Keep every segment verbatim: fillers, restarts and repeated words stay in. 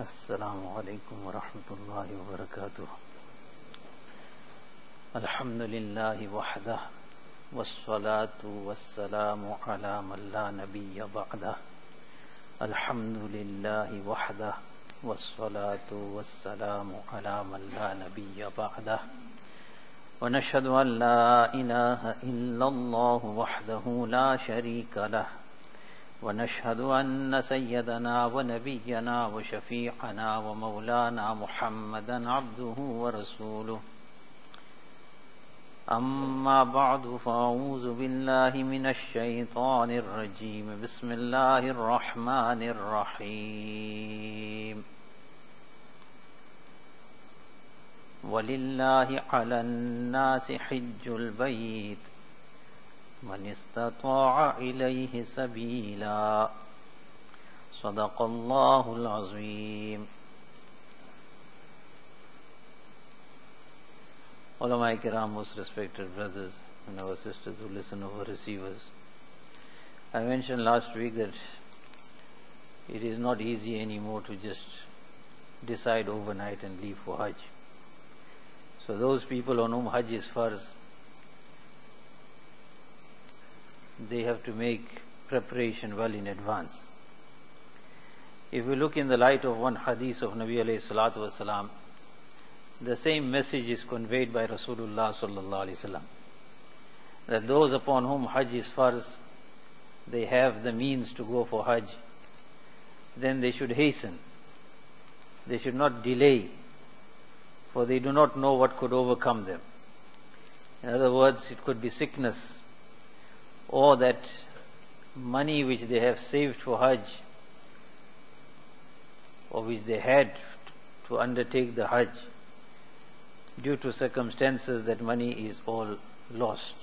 السلام عليكم ورحمة الله وبركاته. الحمد لله وحده والصلاة والسلام على من لا نبي بعده. الحمد لله وحده والصلاة والسلام على من لا نبي بعده. ونشهد أن لا إله إلا الله وحده لا شريك له، ونشهد أن سيدنا ونبينا وشفيعنا ومولانا محمدا عبده ورسوله. أما بعد، فأعوذ بالله من الشيطان الرجيم. بسم الله الرحمن الرحيم. ولله على الناس حج البيت من استطاع إليه سبيلا. صدق الله العظيم. Ulama Kiram, most respected brothers and our sisters who listen over receivers, I mentioned last week that it is not easy anymore to just decide overnight and leave for Hajj. So those people on whom Hajj is farz, they have to make preparation well in advance. If we look in the light of one hadith of Nabi alayhi salatu wasalam, the same message is conveyed by Rasulullah sallallahu alayhi wasallam, that those upon whom Hajj is farz, they have the means to go for Hajj, then they should hasten. They should not delay, for they do not know what could overcome them. In other words, it could be sickness, or that money which they have saved for Hajj, or which they had to undertake the Hajj, due to circumstances that money is all lost,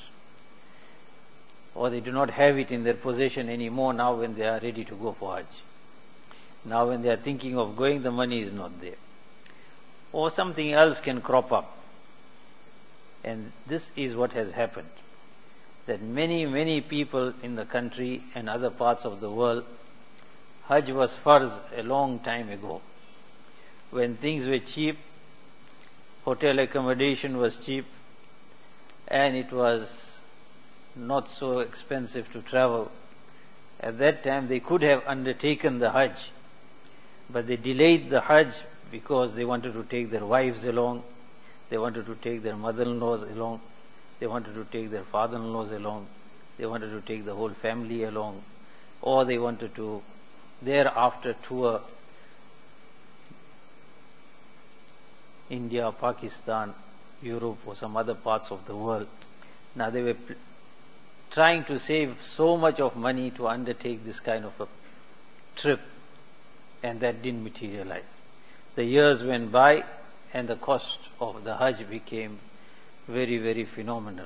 or they do not have it in their possession anymore now when they are ready to go for Hajj. Now when they are thinking of going, the money is not there, or something else can crop up. And this is what has happened, that many, many people in the country and other parts of the world, Hajj was farz a long time ago, when things were cheap, hotel accommodation was cheap, and it was not so expensive to travel. At that time they could have undertaken the Hajj, but they delayed the Hajj because they wanted to take their wives along, they wanted to take their mother-in-laws along, they wanted to take their father-in-laws along, they wanted to take the whole family along, or they wanted to thereafter tour India, Pakistan, Europe, or some other parts of the world. Now they were pl- trying to save so much of money to undertake this kind of a trip, and that didn't materialize. The years went by and the cost of the Hajj became very, very phenomenal.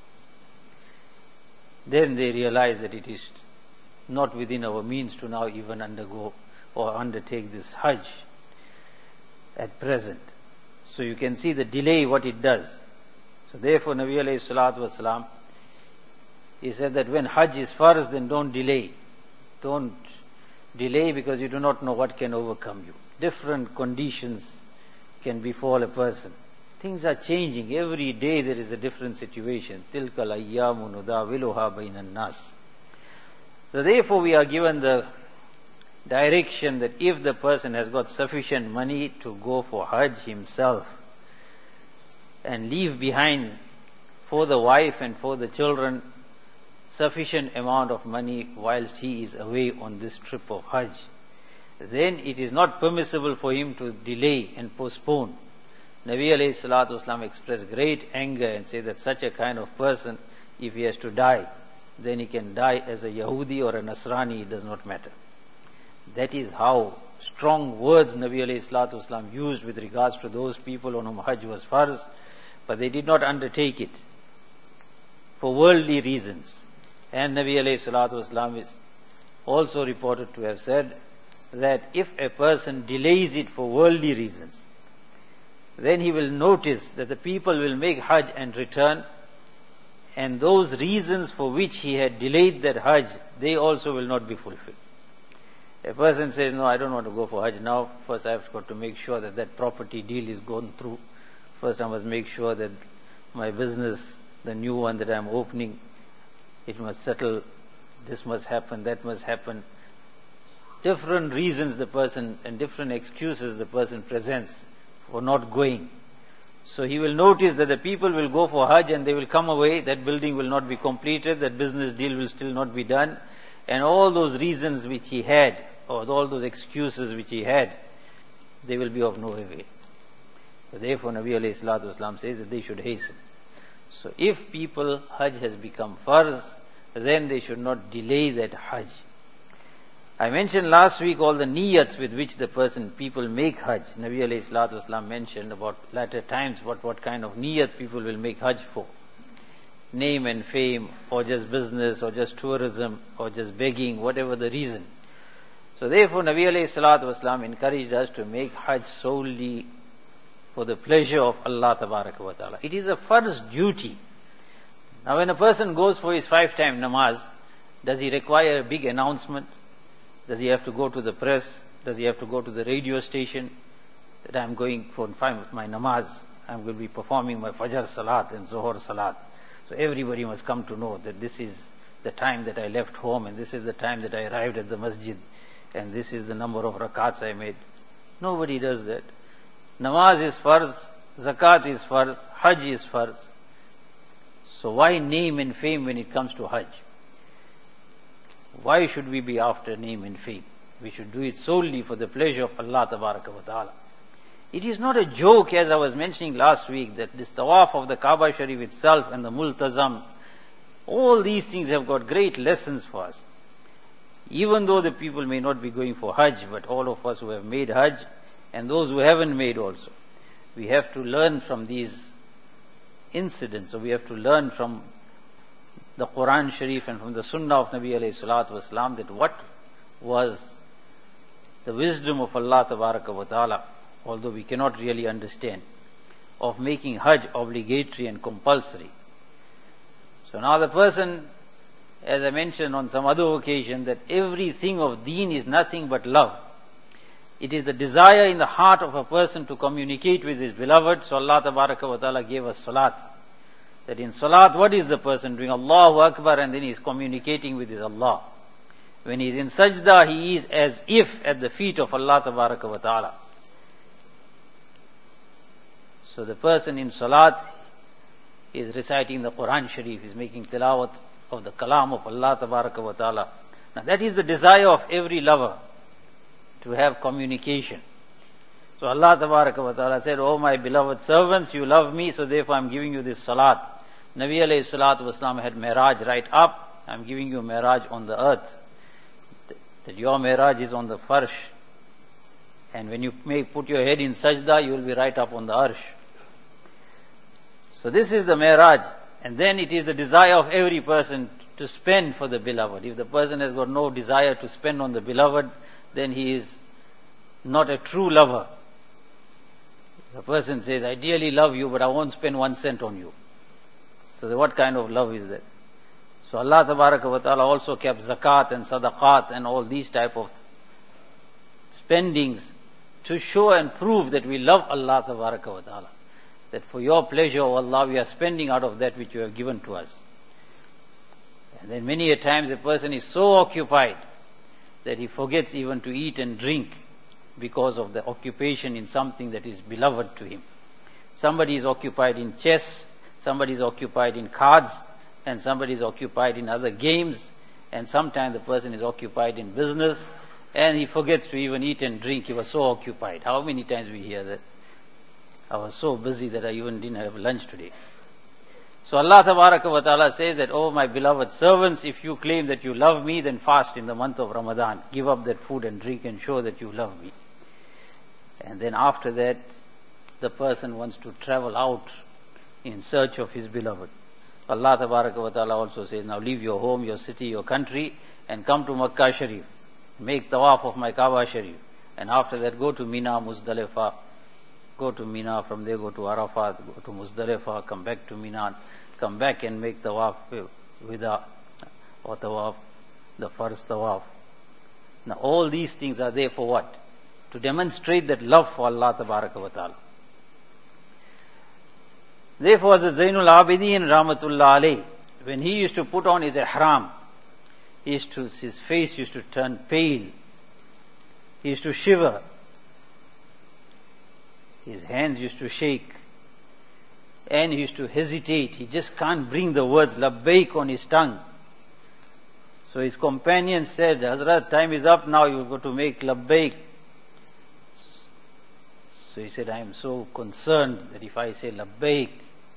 Then they realized that it is not within our means to now even undergo or undertake this Hajj at present. So you can see the delay, what it does. So therefore Nabi alayhi salatu wasalam, he said that when Hajj is farz, then don't delay. Don't delay, because you do not know what can overcome you. Different conditions can befall a person. Things are changing. Every day there is a different situation. Tilka al-ayyamu nudawiluha bainan nas. So therefore we are given the direction that if the person has got sufficient money to go for Hajj himself and leave behind for the wife and for the children sufficient amount of money whilst he is away on this trip of Hajj, then it is not permissible for him to delay and postpone. Nabi alayhi salatu wasalam expressed great anger and said that such a kind of person, if he has to die, then he can die as a Yahudi or a Nasrani, it does not matter. That is how strong words Nabi alayhi salatu wasalam used with regards to those people on whom Hajj was farz, but they did not undertake it for worldly reasons. And Nabi alayhi salatu wasalam is also reported to have said that if a person delays it for worldly reasons, then he will notice that the people will make Hajj and return, and those reasons for which he had delayed that Hajj, they also will not be fulfilled. A person says, no, I don't want to go for Hajj now. First I have got to make sure that that property deal is gone through. First I must make sure that my business, the new one that I am opening, it must settle. This must happen, that must happen. Different reasons the person and different excuses the person presents for not going. So he will notice that the people will go for Hajj and they will come away, that building will not be completed, that business deal will still not be done, and all those reasons which he had, or all those excuses which he had, they will be of no avail. So therefore Nabi alayhi salatu wasalam says that they should hasten. So if people, Hajj has become farz, then they should not delay that Hajj. I mentioned last week all the niyats with which the person, people make Hajj. Nabi alayhi salatu wasalam mentioned about latter times what, what kind of niyat people will make Hajj for. Name and fame, or just business, or just tourism, or just begging, whatever the reason. So therefore Nabi alayhi salatu wasalam encouraged us to make Hajj solely for the pleasure of Allah tabaraka wa ta'ala. It is a first duty. Now when a person goes for his five time namaz, does he require a big announcement? Does he have to go to the press? Does he have to go to the radio station? That I am going for my namaz, I am going to be performing my Fajr Salat and Zuhur Salat. So everybody must come to know that this is the time that I left home, and this is the time that I arrived at the masjid, and this is the number of rakats I made. Nobody does that. Namaz is farz, zakat is farz, Hajj is farz. So why name and fame when it comes to Hajj? Why should we be after name and fame? We should do it solely for the pleasure of Allah tabaraka wa ta'ala. It is not a joke, as I was mentioning last week, that this tawaf of the Kaaba Sharif itself and the multazam, all these things have got great lessons for us. Even though the people may not be going for Hajj, but all of us who have made Hajj, and those who haven't made also, we have to learn from these incidents, or we have to learn from the Quran Sharif and from the Sunnah of Nabi alayhi salatu wasalam, that what was the wisdom of Allah tabaraka wa ta'ala, although we cannot really understand, of making Hajj obligatory and compulsory. So now the person, as I mentioned on some other occasion, that everything of deen is nothing but love. It is the desire in the heart of a person to communicate with his beloved. So Allah tabaraka wa ta'ala gave us salat. That in salat, what is the person doing? Allahu Akbar, and then he is communicating with his Allah. When he is in sajda, he is as if at the feet of Allah tabaraka wa ta'ala. So the person in salat is reciting the Quran Sharif, is making tilawat of the kalam of Allah tabaraka wa ta'ala. Now that is the desire of every lover, to have communication. So Allah tabaraka wa ta'ala said, "Oh my beloved servants, you love me, so therefore I am giving you this salat." Nabi alayhi salatu wasalam had Miraj right up. I am giving you Miraj on the earth. That your Miraj is on the farsh. And when you may put your head in sajda, you will be right up on the arsh. So this is the Miraj. And then it is the desire of every person to spend for the beloved. If the person has got no desire to spend on the beloved, then he is not a true lover. The person says, "I dearly love you, but I won't spend one cent on you." So what kind of love is that? So Allah tabaraka wa ta'ala also kept zakat and sadaqat and all these type of spendings to show and prove that we love Allah tabaraka wa ta'ala. That for your pleasure, O Allah, we are spending out of that which you have given to us. And then many a times a person is so occupied that he forgets even to eat and drink because of the occupation in something that is beloved to him. Somebody is occupied in chess, somebody is occupied in cards, and somebody is occupied in other games, and sometimes the person is occupied in business, and he forgets to even eat and drink. He was so occupied. How many times we hear that? I was so busy that I even didn't have lunch today. So Allah tabaraka wa ta'ala says that, "Oh my beloved servants, if you claim that you love me, then fast in the month of Ramadan. Give up that food and drink and show that you love me." And then after that, the person wants to travel out in search of his beloved. Allah tabaraka wa ta'ala also says, "Now leave your home, your city, your country, and come to Makkah Sharif. Make tawaf of my Kaaba Sharif. And after that, go to Mina, Muzdalifah. Go to Mina, from there go to Arafat, go to Muzdalifah, come back to Mina, come back and make tawaf wida or tawaf, the first tawaf. Now all these things are there for what? To demonstrate that love for Allah Tabaraka wa Ta'ala. Therefore, as Zainul Abidin Rahmatullah alayh, when he used to put on his ihram, he used to, his face used to turn pale. He used to shiver. His hands used to shake. And he used to hesitate. He just can't bring the words labbaik on his tongue. So his companion said, Hazrat, time is up now, you've got to make labbaik. So he said, I am so concerned that if I say labbaik,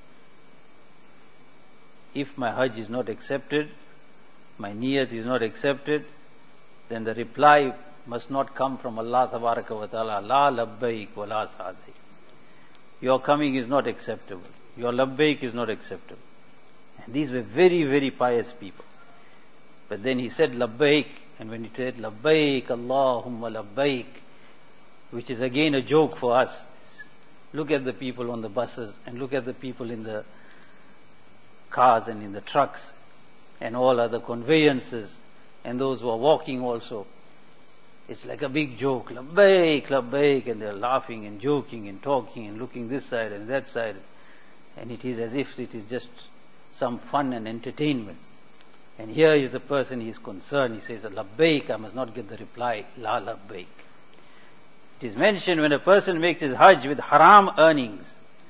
if my hajj is not accepted, my niyat is not accepted, then the reply must not come from Allah Tabaraka wa Ta'ala, la labbaik wa la sa'daik. Your coming is not acceptable. Your labbaik is not acceptable. And these were very, very pious people. But then he said labbaik, and when he said labbaik, Allahumma labbaik, which is again a joke for us. Look at the people on the buses, and look at the people in the cars and in the trucks, and all other conveyances, and those who are walking also. It's like a big joke, labbaik, labbaik, and they're laughing and joking and talking and looking this side and that side. And it is as if it is just some fun and entertainment. And here is the person, he is concerned. He says, labbaik, I must not get the reply, la labbaik. It is mentioned when a person makes his hajj with haram earnings,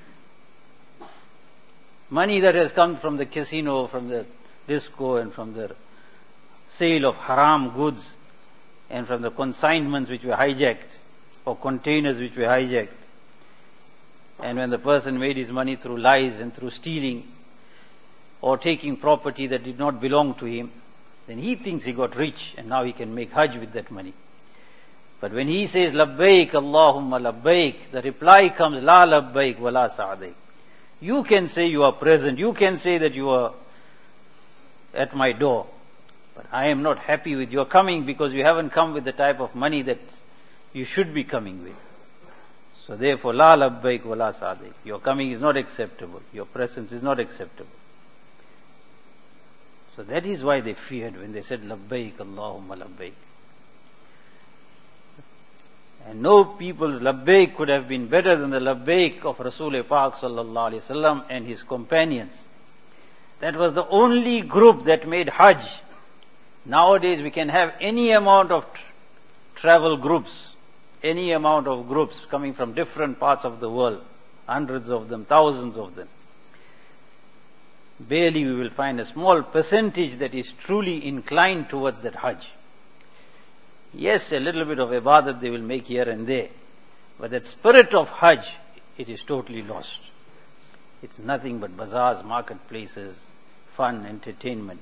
money that has come from the casino, from the disco, and from the sale of haram goods, and from the consignments which were hijacked, or containers which were hijacked. And when the person made his money through lies and through stealing, or taking property that did not belong to him, then he thinks he got rich, and now he can make hajj with that money. But when he says, labbaik, Allahumma labbaik, the reply comes, la labbaik wa la sa'daik. You can say you are present, you can say that you are at my door, but I am not happy with your coming because you haven't come with the type of money that you should be coming with. So therefore, la labbaik wa la sa'daik. Your coming is not acceptable, your presence is not acceptable. So that is why they feared when they said, labbaik, Allahumma labbaik. And no people's labbaik could have been better than the labbaik of Rasul Pak sallallahu alaihi wasallam and his companions. That was the only group that made hajj. Nowadays we can have any amount of tr- travel groups, any amount of groups coming from different parts of the world, hundreds of them, thousands of them. Barely we will find a small percentage that is truly inclined towards that hajj. Yes, a little bit of ibadat they will make here and there, but that spirit of hajj, it is totally lost. It's nothing but bazaars, marketplaces, fun, entertainment.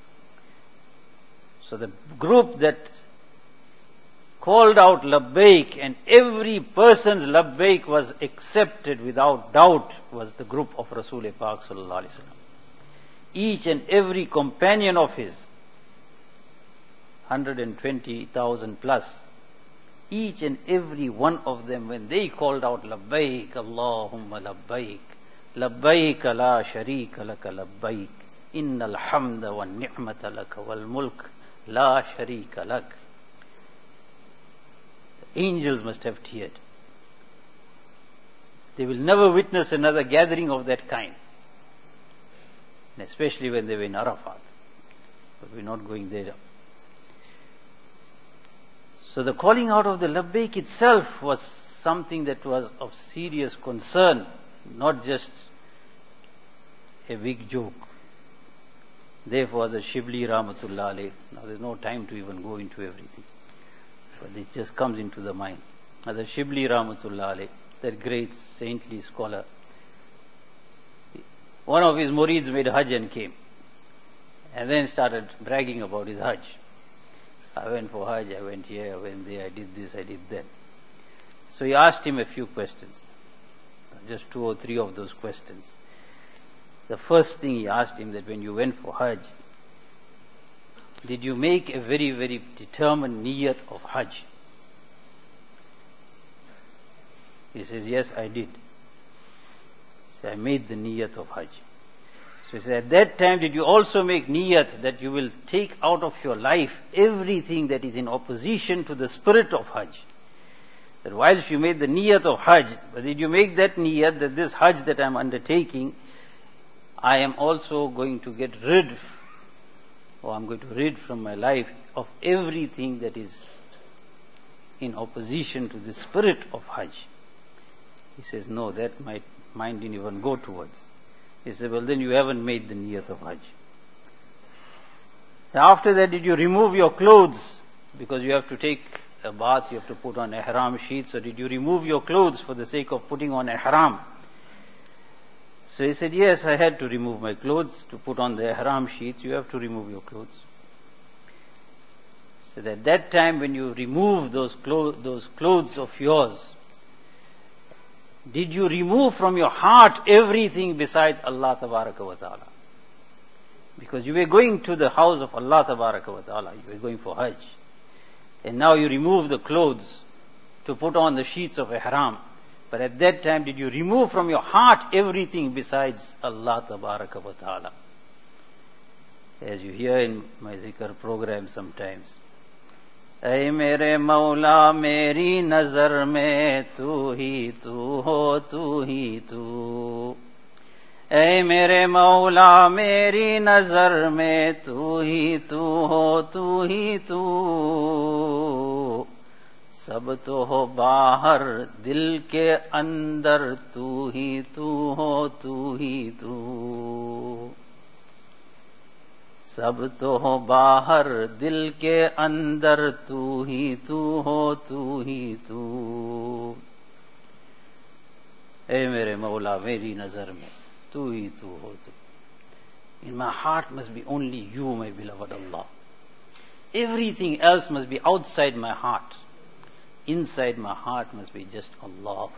So the group that called out labbaik and every person's labbaik was accepted without doubt was the group of Rasul Pak sallallahu alaihi wasallam. Each and every companion of his, one hundred twenty thousand plus, each and every one of them, when they called out labbaik, Allahumma labbaik, labbaik la sharika laka labbaik, innal hamda wa ni'mata laka wal mulk la sharika lak. The angels must have teared. They will never witness another gathering of that kind. And especially when they were in Arafat. But we're not going there. So the calling out of the labbaik itself was something that was of serious concern, not just a big joke. Therefore, the Shibli Rahmatullah alayh, now there's no time to even go into everything, but it just comes into the mind. Now the Shibli Rahmatullah alayh, that great saintly scholar, one of his murids made hajj and came, and then started bragging about his hajj. I went for hajj, I went here, I went there, I did this, I did that. So he asked him a few questions, just two or three of those questions. The first thing he asked him, that when you went for hajj, did you make a very, very determined niyat of hajj? He says, yes, I did. So I made the niyat of hajj. So he said, at that time did you also make niyat that you will take out of your life everything that is in opposition to the spirit of Hajj? That whilst you made the niyat of Hajj, but did you make that niyat that this Hajj that I am undertaking, I am also going to get rid, or I am going to rid from my life of everything that is in opposition to the spirit of Hajj? He says, no, that my mind didn't even go towards. He said, well, then you haven't made the niyat of Hajj. After that, did you remove your clothes? Because you have to take a bath, you have to put on ihram sheets. So did you remove your clothes for the sake of putting on ihram? So he said, yes, I had to remove my clothes to put on the ihram sheets. You have to remove your clothes. So at that time when you remove those clothes, those clothes of yours, did you remove from your heart everything besides Allah Tabaraka wa Ta'ala? Because you were going to the house of Allah Tabaraka wa Ta'ala, you were going for Hajj. And now you remove the clothes to put on the sheets of ihram. But at that time did you remove from your heart everything besides Allah Tabaraka wa Ta'ala? As you hear in my zikr program sometimes, ऐ मेरे मौला मेरी नजर में तू ही तू हो तू ही तू, ऐ मेरे मौला मेरी नजर में तू ही तू हो तू ही तू, सब तो हो बाहर दिल के अंदर तू ही तू हो तू ही तू, सब तो हो बाहर दिल के अंदर तू ही तू हो तू ही तू, ऐ मेरे मौला मेरी नजर में तू ही तू हो तू. In my heart must be only you, my beloved Allah. Everything else must be outside my heart. Inside my heart must be just Allah.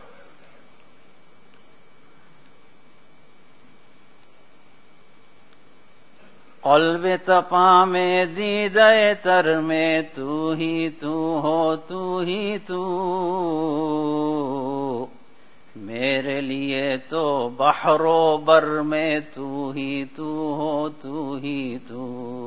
क़ल्ब तपा में दीदाए तर में तू ही तू हो तू ही तू, मेरे लिए तो बहरो बर में तू ही तू हो तू ही तू,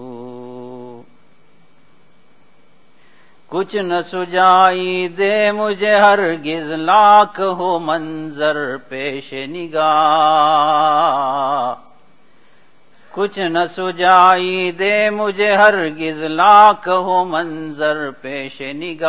कुछ न सुझाई दे मुझे हरगिज़ लाख हो मंजर पेश निगाह, कुछ न सुझाई दे मुझे हरगिज़ लाख हो मंजर पेश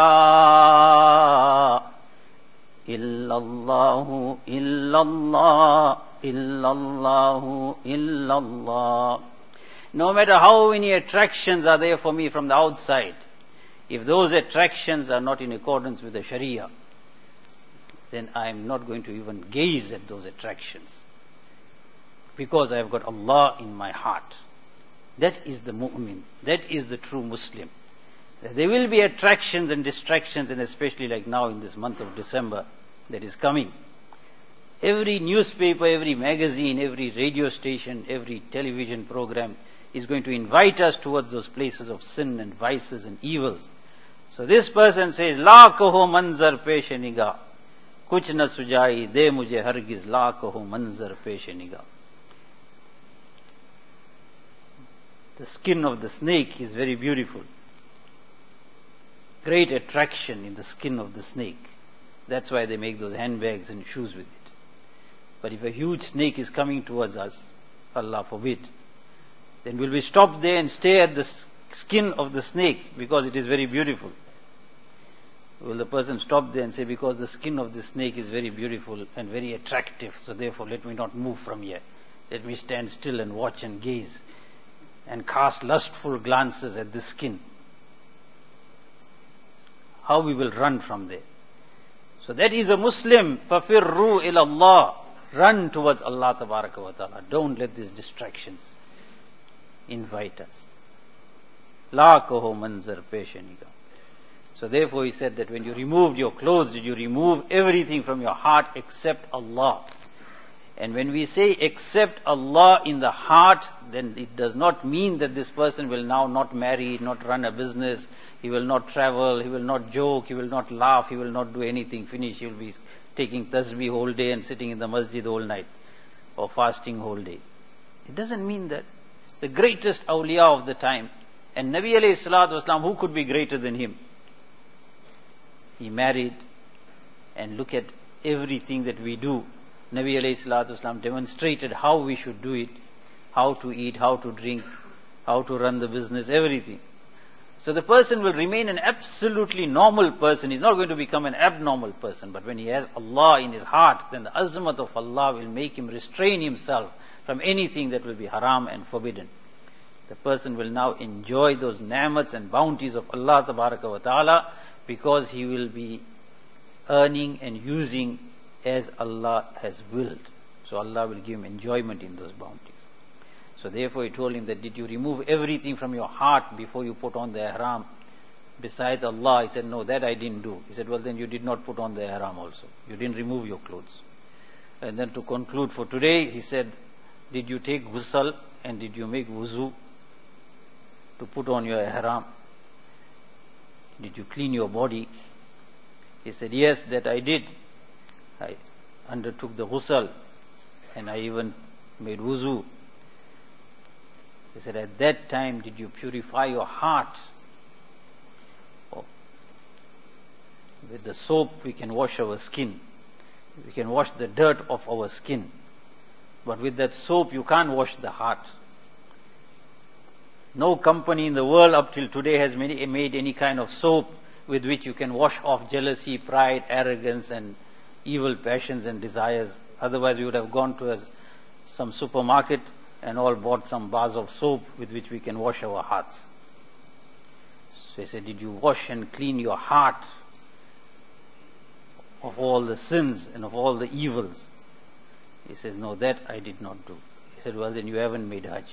निगाह, इल्लल्लाहु इल्लल्लाह इल्लल्लाहु इल्लल्लाह. No matter how many attractions are there for me from the outside, if those attractions are not in accordance with the Sharia, then I am not going to even gaze at those attractions, because I have got Allah in my heart. That is the mu'min. That is the true Muslim. There will be attractions and distractions, and especially like now in this month of December that is coming. Every newspaper, every magazine, every radio station, every television program is going to invite us towards those places of sin and vices and evils. So this person says, La kaho manzar pesh niga, kuch na sujai de mujhe hargiz, la kaho manzar pesh niga. The skin of the snake is very beautiful. Great attraction in the skin of the snake. That's why they make those handbags and shoes with it. But if a huge snake is coming towards us, Allah forbid, then will we stop there and stare at the skin of the snake because it is very beautiful? Will the person stop there and say, because the skin of the snake is very beautiful and very attractive, so therefore let me not move from here. Let me stand still and watch and gaze and cast lustful glances at the skin. How we will run from there. So that is a Muslim. فَفِرُّوا إِلَى اللَّهِ. Run towards Allah Tabaraka wa Ta'ala. Don't let these distractions invite us. La kaho manzar pesh niga. So therefore he said that when you removed your clothes, did you remove everything from your heart except Allah? And when we say except Allah in the heart, then it does not mean that this person will now not marry, not run a business, he will not travel, he will not joke, he will not laugh, he will not do anything, finish, he will be taking tasbih whole day and sitting in the masjid whole night, or fasting whole day. It doesn't mean that. The greatest awliya of the time, and Nabi alayhi salatu wasalam, who could be greater than him? He married, and look at everything that we do. Nabi alayhi salatu wasalam demonstrated how we should do it, how to eat, how to drink, how to run the business, everything. So the person will remain an absolutely normal person. He's not going to become an abnormal person. But when he has Allah in his heart, then the azmat of Allah will make him restrain himself from anything that will be haram and forbidden. The person will now enjoy those ni'mats and bounties of Allah tabaraka wa ta'ala, because he will be earning and using as Allah has willed. So Allah will give him enjoyment in those bounties. So therefore he told him that, did you remove everything from your heart before you put on the ihram besides Allah? He said, no, that I didn't do. He said, well, then you did not put on the ihram also. You didn't remove your clothes. And then to conclude for today, he said, did you take ghusl and did you make wuzu to put on your ihram? Did you clean your body? He said, yes, that I did. I undertook the ghusl and I even made wuzu. He said, at that time, did you purify your heart? Oh. With the soap, we can wash our skin. We can wash the dirt of our skin. But with that soap, you can't wash the heart. No company in the world up till today has made any kind of soap with which you can wash off jealousy, pride, arrogance, and evil passions and desires. Otherwise, we would have gone to a, some supermarket and all bought some bars of soap with which we can wash our hearts. So he said, did you wash and clean your heart of all the sins and of all the evils? He says, no, that I did not do. He said, well, then you haven't made Hajj.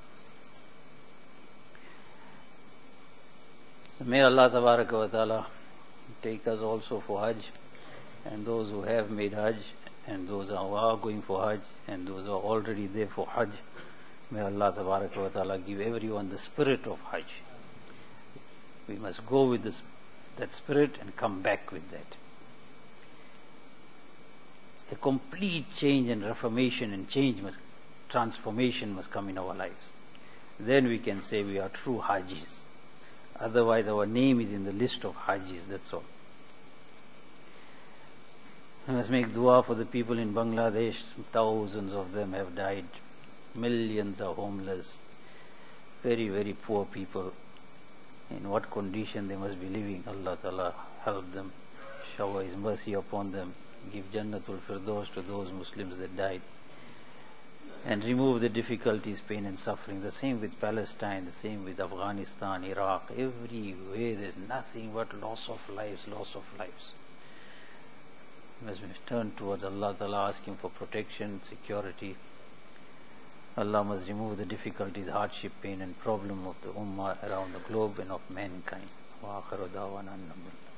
So may Allah tabaraka wa ta'ala take us also for Hajj, and those who have made Hajj, and those who are going for Hajj, and those who are already there for Hajj. May Allah tabaraka wa ta'ala give everyone the spirit of Hajj. We must go with this, that spirit and come back with that. A complete change and reformation and change must, transformation must come in our lives. Then we can say we are true Hajis. Otherwise our name is in the list of Hajis, that's all. We must make dua for the people in Bangladesh. Thousands of them have died. Millions are homeless. Very, very poor people. In what condition they must be living. Allah Ta'ala help them. Shower His mercy upon them. Give Jannatul Firdaus to those Muslims that died. And remove the difficulties, pain and suffering. The same with Palestine, the same with Afghanistan, Iraq. Everywhere there's nothing but loss of lives, loss of lives. We must turn towards Allah Ta'ala, asking for protection, security. Allah must remove the difficulties, hardship, pain and problem of the Ummah around the globe and of mankind. Wa akhiru da'wana alhamdulillah.